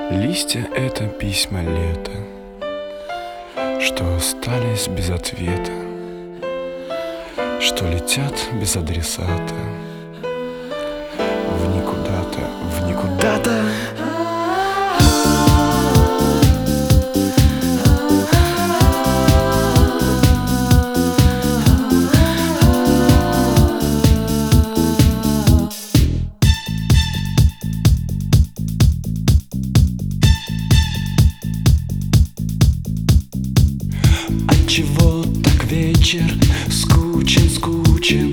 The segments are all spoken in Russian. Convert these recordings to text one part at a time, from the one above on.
Листья — это письма лета, что остались без ответа, что летят без адресата в никуда-то, в никуда-то. Отчего так вечер скучен, скучен?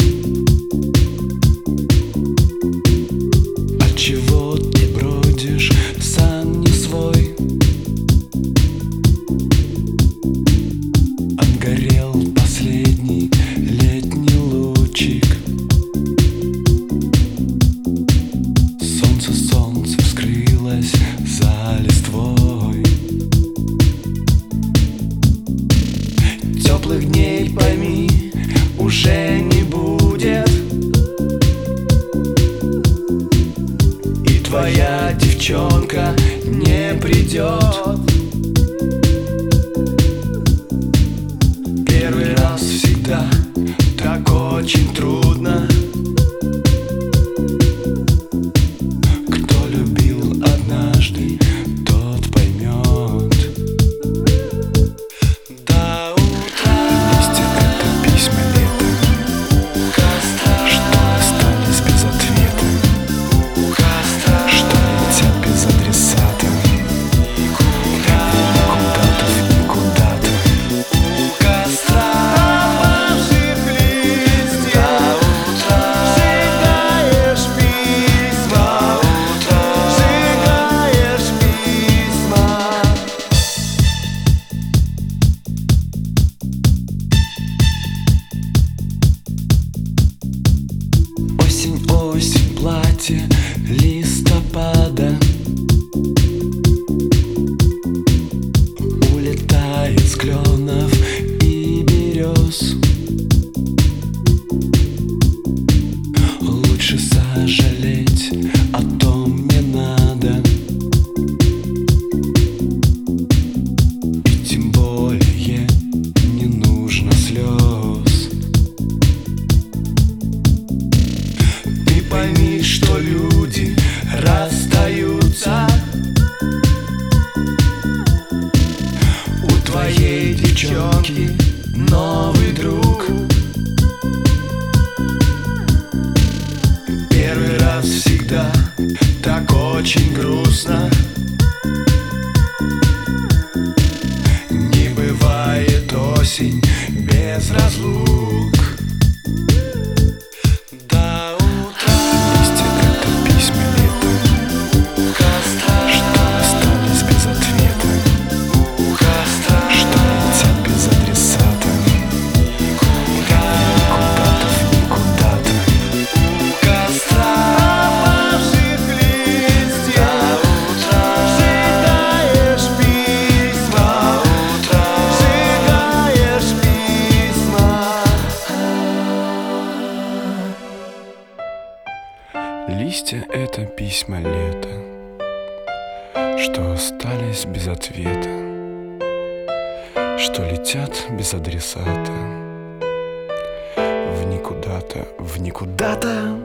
Отчего ты бродишь сам не свой? Отгорел последний летний лучик. Солнце, солнце скрылось за листвой. Теплых дней, пойми, уже не будет, и твоя девчонка не придет. Первый раз всегда так очень трудно. Кто любил однажды, тот поймет. Осень, платье листопада улетает с кленов и берез. Лучше сожалеть о том не надо, и тем более не нужно слез. Пойми, что люди расстаются. У твоей девчонки новый друг. Первый раз всегда так очень грустно. Не бывает осень без разлук. Листья — это письма лета, что остались без ответа, что летят без адресата в никуда-то, в никуда-то.